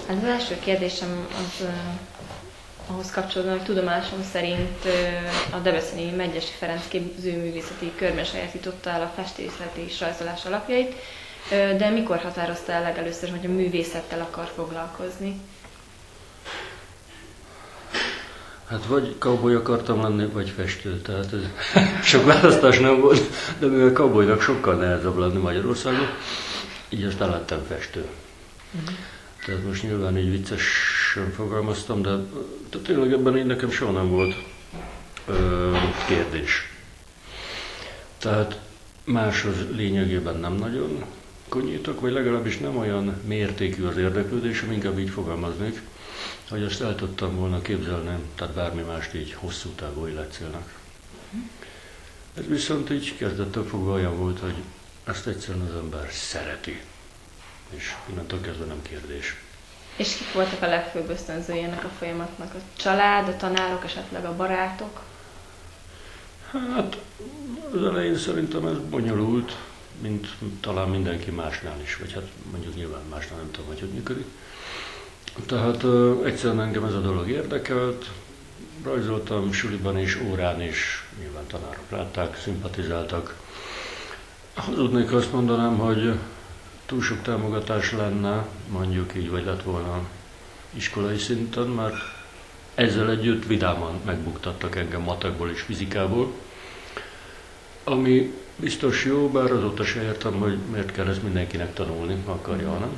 Hát az első kérdésem az ahhoz kapcsolódóan, hogy tudomásom szerint a debreceni Medgyessy Ferenc képzőművészeti körben sajátította el a festészet és rajzolás alapjait, de mikor határozta el legelőször, hogy a művészettel akar foglalkozni? Hát vagy cowboy akartam lenni, vagy festő, tehát ez sok választás nem volt, de mivel cowboynak sokkal nehezebb lenni Magyarországon, így aztán lettem festő. Tehát most nyilván így viccesen fogalmaztam, de tényleg ebben így nekem soha nem volt kérdés. Tehát máshoz lényegében nem nagyon konyítok, vagy legalábbis nem olyan mértékű az érdeklődésem, inkább így fogalmaznék, hogy azt el tudtam volna képzelni, tehát bármi mást így hosszú távú életcélnak. Ez viszont így kezdettől fogva olyan volt, hogy ezt egyszerűen az ember szereti. És innentől kezdve nem kérdés. És kik voltak a legfőbb ösztönzői ennek a folyamatnak? A család, a tanárok, esetleg a barátok? Hát az elején szerintem ez bonyolult, mint talán mindenki másnál is, vagy hát mondjuk nyilván másnál nem tudom, hogy működik. Tehát egyszerűen engem ez a dolog érdekelt, rajzoltam suliban és órán is, nyilván tanárok látták, szimpatizáltak. Hazudnék, azt mondanám, hogy túl sok támogatás lenne, mondjuk így, vagy lett volna iskolai szinten, mert ezzel együtt vidáman megbuktattak engem matekból és fizikából, ami biztos jó, bár azóta se értem, hogy miért kell ezt mindenkinek tanulni, ha akarja, hanem.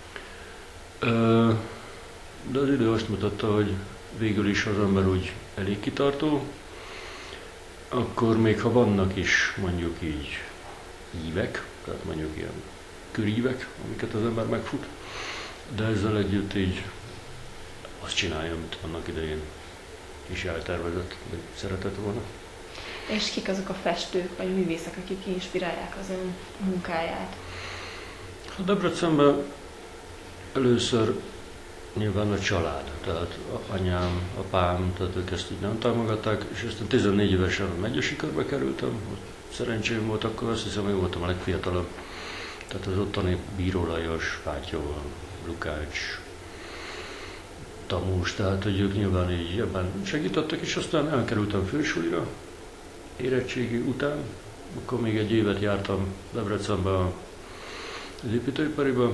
De az idő azt mutatta, hogy végül is az ember úgy elég kitartó, akkor még ha vannak is mondjuk így ívek, tehát mondjuk ilyen körívek, amiket az ember megfut, de ezzel együtt így azt csinálja, amit annak idején is eltervezett, vagy szeretett volna. És kik azok a festők vagy művészek, akik inspirálják az ön munkáját? A Debrecenben először nyilván a család, tehát anyám, apám, tehát ők ezt így nem támogatták, és aztán 14 évesen a Medgyessy körbe kerültem, szerencsém volt, akkor azt hiszem, én voltam a legfiatalabb. Tehát az ottani Bíró Lajos, Fátyol, Lukács, Tamós, tehát hogy ők nyilván így ebben segítettek, és aztán elkerültem fősulira, érettségi után, akkor még egy évet jártam Debrecenbe az építőipariba,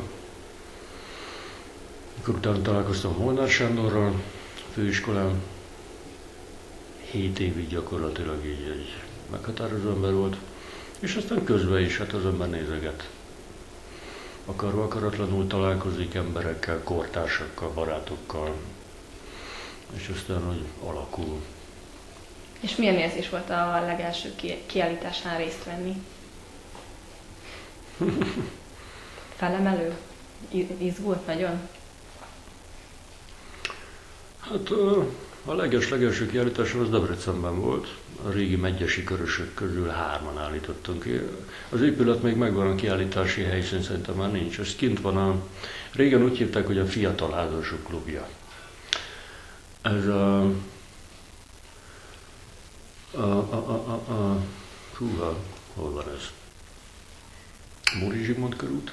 akkor utána találkoztam Molnár Sándorral, főiskolán, 7 évig gyakorlatilag így egy meghatározó ember volt, és aztán közben is hát az ember nézeget. Akarva akaratlanul találkozik emberekkel, kortársakkal, barátokkal, és aztán hogy alakul. És milyen érzés volt a legelső kiállításán részt venni? Felemelő? Izgult nagyon? Hát a legelső kiállításom az Debrecenben volt. A régi Medgyessy körösök közül 3-an állítottunk ki. Az épület még megvan, a kiállítási helyszín szerintem már nincs. Ez kint van régen úgy hívták, hogy a Fiatal Házasok Klubja. Ez hol van ez? Móri Zsigmond körút?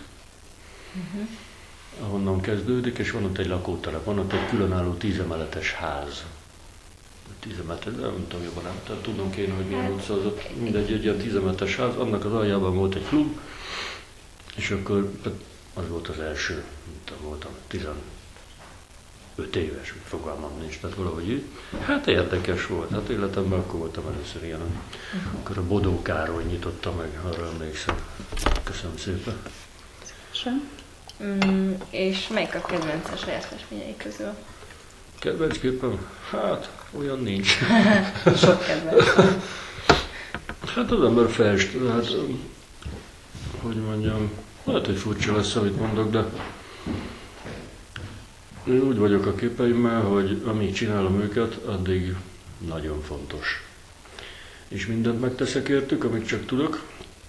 Ahonnan kezdődik, és van ott egy lakótelep, van ott egy különálló 10 emeletes ház. 10 emeletes, de nem tudom jobban, nem tehát tudnom kéne, hogy milyen utca az ott, mindegy, egy ilyen 10 emeletes ház, annak az aljában volt egy klub, és akkor az volt az első, mint voltam, 15 éves, fogalmam nincs, tehát valahogy így. Hát érdekes volt, hát életemben akkor voltam először ilyen. Akkor a Bodó Károly nyitotta meg, arra emlékszem. Köszönöm szépen. Sem. És melyik a kedvenc a saját festményei közül? Kedvenc képem? Hát, olyan nincs. Sok kedvenc. Hát az ember fest, hát, hogy mondjam, lehet, hogy furcsa lesz, amit mondok, de én úgy vagyok a képeimmel, hogy amíg csinálom őket, addig nagyon fontos. És mindent megteszek értük, amit csak tudok.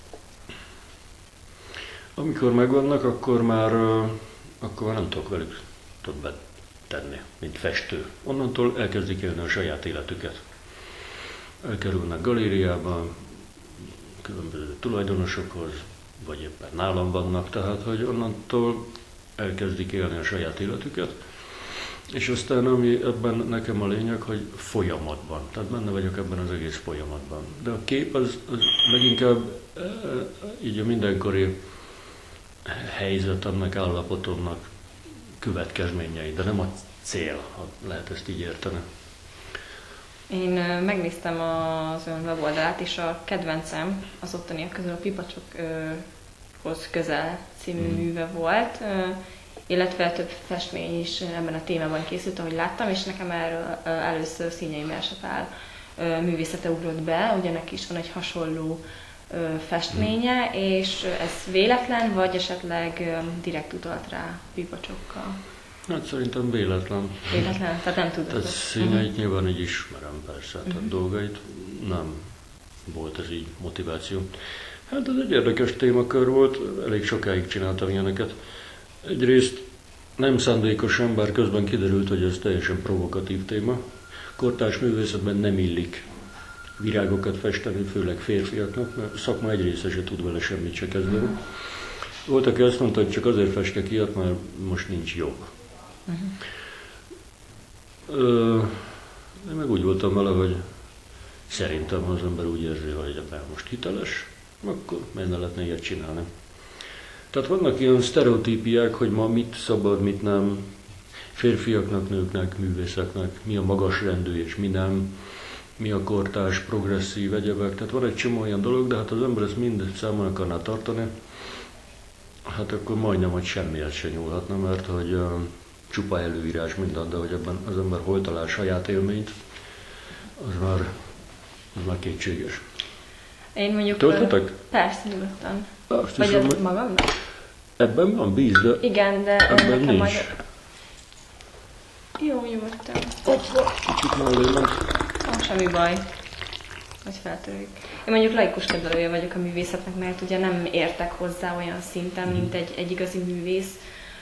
Amikor megvannak, akkor már nem tudok velük többet tenni, mint festő. Onnantól elkezdik élni a saját életüket. Elkerülnek galériába, különböző tulajdonosokhoz, vagy éppen nálam vannak, tehát hogy onnantól elkezdik élni a saját életüket. És aztán ami ebben nekem a lényeg, hogy folyamatban, tehát benne vagyok ebben az egész folyamatban. De a kép az leginkább így a mindenkori helyzetemnek, állapotomnak következményei, de nem a cél, ha lehet ezt így érteni. Én megnéztem az ön weboldalát, és a kedvencem az ottaniak közül a Pipacsokhoz közel című műve volt, illetve több festmény is ebben a témában készült, ahogy láttam, és nekem erről először Színyei Mersepál művészete ugrott be, ugye neki is van egy hasonló festménye, és ez véletlen, vagy esetleg direkt utalt rá Pipacsokkal? Hát szerintem véletlen. Véletlen? Tehát nem tudod. Tehát Színyeit nyilván így ismerem persze, tehát dolgait nem volt ez így motiváció. Hát ez egy érdekes témakör volt, elég sokáig csináltam ilyeneket. Egyrészt nem szándékosan, bár közben kiderült, hogy ez teljesen provokatív téma. Kortárs művészetben nem illik virágokat festeni, főleg férfiaknak, mert a szakma egy része se tud vele semmit se kezdeni. Volt, aki azt mondta, hogy csak azért festek ilyet, mert most nincs jobb. Én meg úgy voltam vele, hogy szerintem az ember úgy érzi, hogy ebben most hiteles, akkor miért ne lehetne ilyet csinálni. Tehát vannak ilyen sztereotípiák, hogy ma mit szabad, mit nem, férfiaknak, nőknek, művészeknek, mi a magas rendű és mi nem, mi a kortárs, progresszív, egyebek. Tehát van egy csomó olyan dolog, de hát az ember ezt mind számon akarná tartani, hát akkor majdnem, hogy semmihez se nyúlhatna, mert hogy csupa előírás minden, de hogy ebben az ember hol talál saját élményt, az már kétséges. Én mondjuk... Tölthetek? Persze, nyugodtan. Azt vagy hiszem, ez magamnak? ebben van víz, de Igen, de ebben nekem nincs. majd... Jó, nyugodtan. Kicsit mellé ment. Semmi baj, hogy feltörjük. Én mondjuk laikus kedvelője vagyok a művészetnek, mert ugye nem értek hozzá olyan szinten, mint egy igazi művész.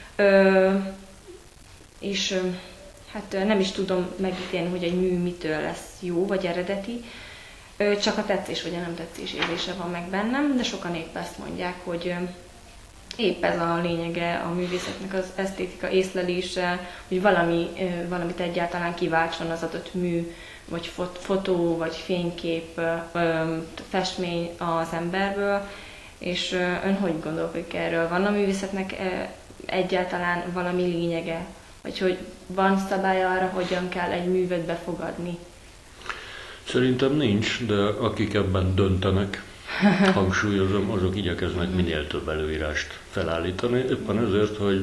Hát nem is tudom megítélni, hogy egy mű mitől lesz jó vagy eredeti. Csak a tetszés vagy a nem tetszés érzése van meg bennem, de sokan épp ezt mondják, hogy épp ez a lényege a művészetnek, az esztétika észlelése, hogy valamit egyáltalán kiváltson az adott mű, vagy fotó, vagy fénykép, festmény az emberből, és ön hogy gondolkodik erről? Van a művészetnek egyáltalán valami lényege? Vagy hogy van szabály arra, hogyan kell egy művet befogadni? Szerintem nincs, de akik ebben döntenek, hangsúlyozom, azok igyekeznek minél több előírást felállítani, éppen ezért, hogy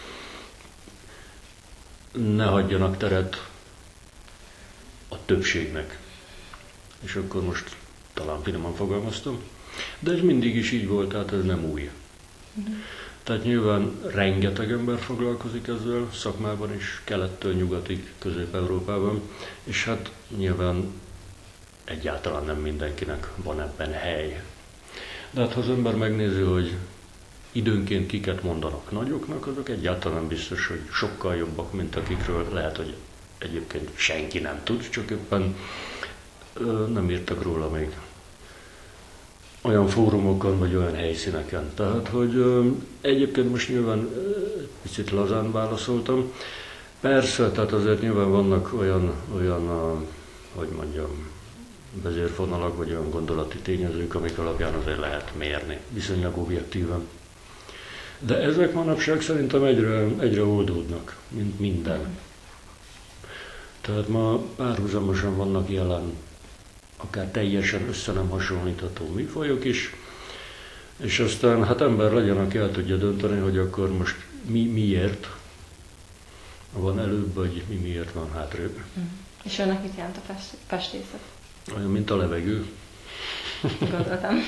ne hagyjanak teret a többségnek. És akkor most talán finoman fogalmaztam, de ez mindig is így volt, tehát ez nem új. Tehát nyilván rengeteg ember foglalkozik ezzel, szakmában is, kelettől nyugatig, Közép-Európában, és hát nyilván egyáltalán nem mindenkinek van ebben hely. De hát ha az ember megnézi, hogy időnként kiket mondanak nagyoknak, azok egyáltalán nem biztos, hogy sokkal jobbak, mint akikről lehet, hogy egyébként senki nem tud, csak éppen nem írtak róla még olyan fórumokon, vagy olyan helyszíneken. Tehát, hogy egyébként most nyilván picit lazán válaszoltam. Persze, tehát azért nyilván vannak olyan hogy mondjam, vezérfonalak, vagy olyan gondolati tényezők, amik alapján azért lehet mérni, viszonylag objektíven. De ezek manapság szerintem egyre oldódnak, mint minden. Tehát ma párhuzamosan vannak jelen, akár teljesen össze nem hasonlítható műfajok is, és aztán hát ember legyen, aki el tudja dönteni, hogy akkor most miért van előbb, vagy miért van hátrébb. És önnek mit jelent a festészet? Olyan, mint a levegő. Gondoltam.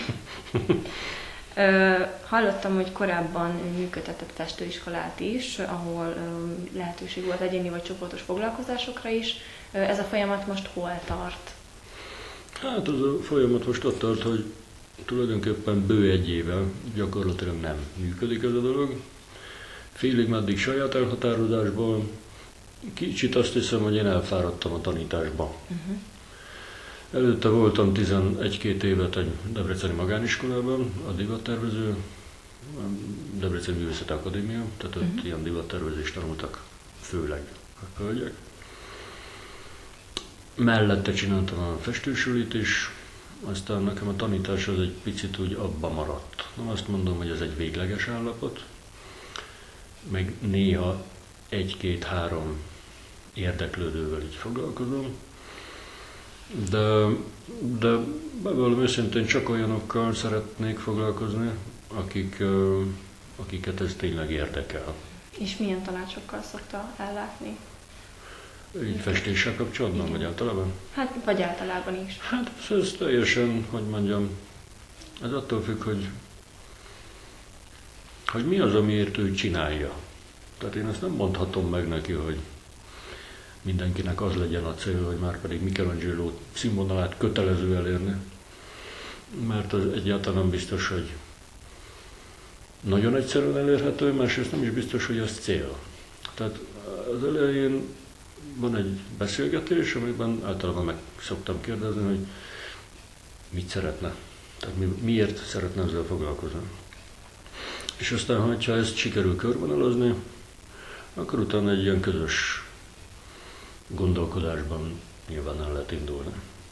Hallottam, hogy korábban működtetett festőiskolát is, ahol lehetőség volt egyéni vagy csoportos foglalkozásokra is. Ez a folyamat most hol tart? Hát az a folyamat most ott tart, hogy tulajdonképpen bő egy éve gyakorlatilag nem működik ez a dolog. Félig meddig saját elhatározásból, kicsit azt hiszem, hogy én elfáradtam a tanításba. Előtte voltam 11-2 évet egy debreceni magániskolában, a divattervező Debreceni Művészeti Akadémia, tehát ott ilyen divattervezést tanultak főleg a hölgyek. Mellette csináltam a festősulit is, aztán nekem a tanítás az egy picit úgy abba maradt. Nem azt mondom, hogy ez egy végleges állapot, meg néha 1-2-3 érdeklődővel így foglalkozom, de bevallom őszintén csak olyanokkal szeretnék foglalkozni, akiket ez tényleg érdekel. És milyen tanácsokkal szokta ellátni? Így festéssel kapcsolatban, vagy általában? Hát, vagy általában is. Hát ez teljesen, hogy mondjam, ez attól függ, hogy mi az, amiért ő csinálja. Tehát én ezt nem mondhatom meg neki, hogy mindenkinek az legyen a cél, hogy már pedig Michelangelo színvonalát kötelező elérni. Mert az egyáltalán nem biztos, hogy nagyon egyszerűen elérhető, másrészt nem is biztos, hogy az cél. Tehát az elején van egy beszélgetés, amiben általában meg szoktam kérdezni, hogy mit szeretne. Tehát miért szeretne ezzel foglalkozni. És aztán, hogyha ezt sikerül körvonalazni, akkor utána egy ilyen közös gondolkodásban nyilván el lehet indulni.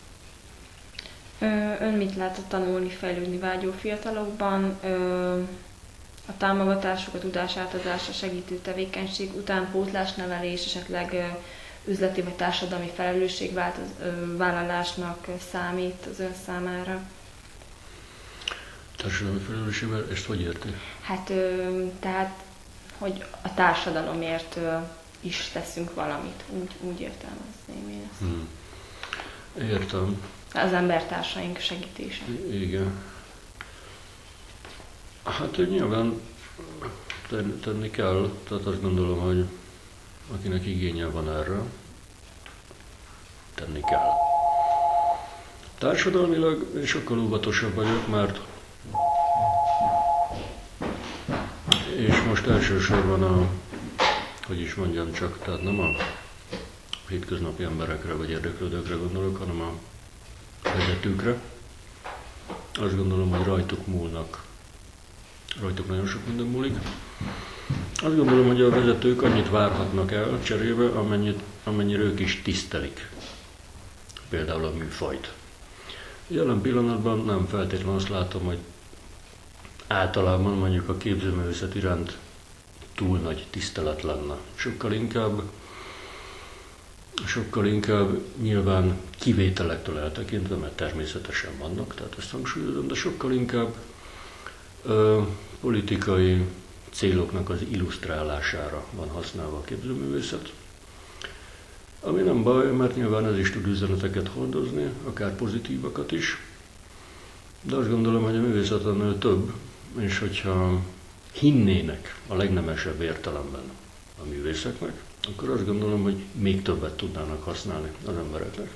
Ön mit lát a tanulni, fejlődni vágyó fiatalokban? A támogatások, a tudásátadás, a segítő tevékenység után pótlásnevelés, esetleg üzleti vagy társadalmi felelősségvállalásnak számít az ön számára? Társadalmi felelősségvel, ezt hogy érti? Hát, tehát, hogy a társadalomért is teszünk valamit, úgy értelmezném én ezt. Értem. Az embertársaink segítése. Igen. Hát nyilván tenni kell, tehát azt gondolom, hogy akinek igénye van erre, tenni kell. Társadalmilag én sokkal óvatosabb vagyok, mert és most elsősorban hogy is mondjam csak, tehát nem a hétköznapi emberekre vagy érdeklődőkre gondolok, hanem a vezetőkre. Azt gondolom, hogy rajtuk nagyon sok minden múlik. Azt gondolom, hogy a vezetők annyit várhatnak el cserébe, amennyire ők is tisztelik. Például a műfajt. Jelen pillanatban nem feltétlenül azt látom, hogy általában mondjuk a képzőművészet iránt túl nagy tisztelet lenne. Sokkal inkább nyilván kivételektől eltekintve, mert természetesen vannak, tehát ezt hangsúlyozom, de sokkal inkább politikai céloknak az illusztrálására van használva a képzőművészet. Ami nem baj, mert nyilván ez is tud üzeneteket hordozni, akár pozitívakat is, de azt gondolom, hogy a művészet annál több, és hogyha hinnének a legnemesebb értelemben a művészeknek, akkor azt gondolom, hogy még többet tudnának használni az embereknek.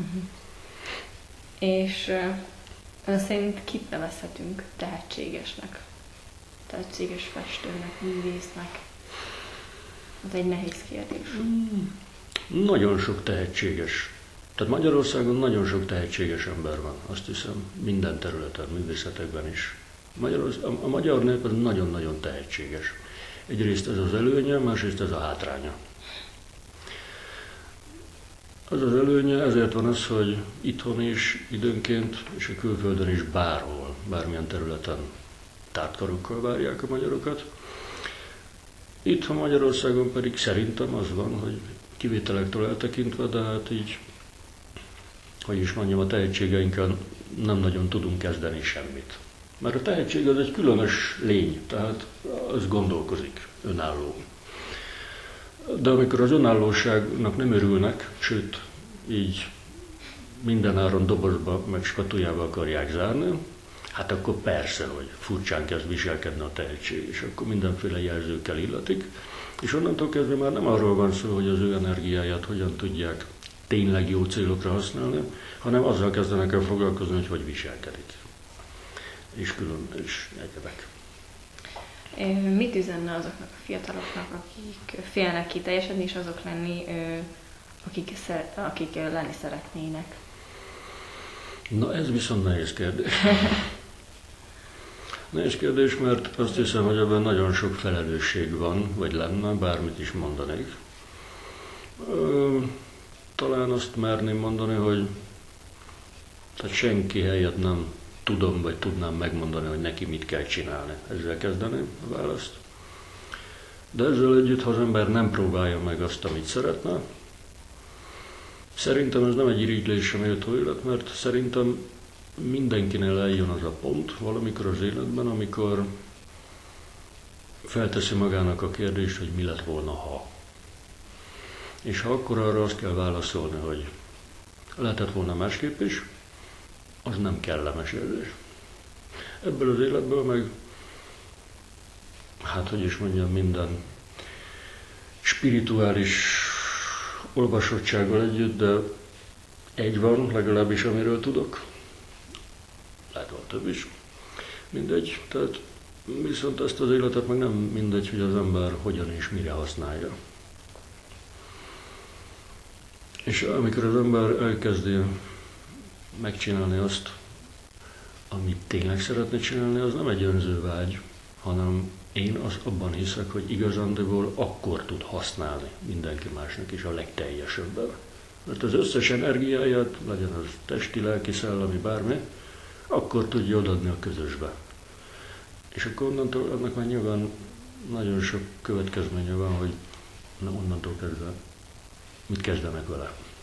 És ön szerint kit nevezhetünk tehetségesnek? Tehetséges festőnek, művésznek? Ez egy nehéz kérdés. Nagyon sok tehetséges. Tehát Magyarországon nagyon sok tehetséges ember van, azt hiszem, minden területen, művészetekben is. A magyar nép az nagyon-nagyon tehetséges. Egyrészt ez az előnye, másrészt ez a hátránya. Az az előnye, ezért van az, hogy itthon is időnként, és a külföldön is bárhol, bármilyen területen tártkarokkal várják a magyarokat. Itthon Magyarországon pedig szerintem az van, hogy kivételektől eltekintve, de hát így, hogy is mondjam, a tehetségeinkkel nem nagyon tudunk kezdeni semmit. Mert a tehetség az egy különös lény, tehát az gondolkozik, önálló. De amikor az önállóságnak nem örülnek, sőt, így mindenáron dobozba meg skatujába akarják zárni, hát akkor persze, hogy furcsán kezd viselkedni a tehetség, és akkor mindenféle jelzőkkel illetik, és onnantól kezdve már nem arról van szó, hogy az ő energiáját hogyan tudják tényleg jó célokra használni, hanem azzal kezdenek el foglalkozni, hogy viselkedik. És egyebek. Mit üzenne azoknak a fiataloknak, akik félnek kiteljesedni, és azok lenni, akik lenni szeretnének? Na ez viszont nehéz kérdés. Nehéz kérdés, mert azt hiszem, hogy ebben nagyon sok felelősség van, vagy lenne, bármit is mondanék. Talán azt merném mondani, hogy tehát senki helyett nem tudom, vagy tudnám megmondani, hogy neki mit kell csinálni. Ezzel kezdeném a választ. De ezzel együtt, ha az ember nem próbálja meg azt, amit szeretne, szerintem ez nem egy irigylésre méltó élet, mert szerintem mindenkinél eljön az a pont valamikor az életben, amikor felteszi magának a kérdést, hogy mi lett volna, ha. És ha akkor arra azt kell válaszolni, hogy lehetett volna másképp is, az nem kellemes érzés. Ebből az életből meg, hát hogy is mondjam, minden spirituális olvasottsággal együtt, de egy van, legalábbis amiről tudok. Lehet van több is. Mindegy. Tehát viszont ezt az életet meg nem mindegy, hogy az ember hogyan és mire használja. És amikor az ember elkezdi megcsinálni azt, amit tényleg szeretne csinálni, az nem egy önző vágy, hanem én abban hiszek, hogy igazándiból akkor tud használni mindenki másnak is a legteljesebben. Mert az összes energiáját, legyen az testi, lelki, szellemi, bármi, akkor tudja odaadni a közösbe. És akkor onnantól annak már nyilván nagyon sok következménye van, hogy onnantól kezdve mit kezdenek vele.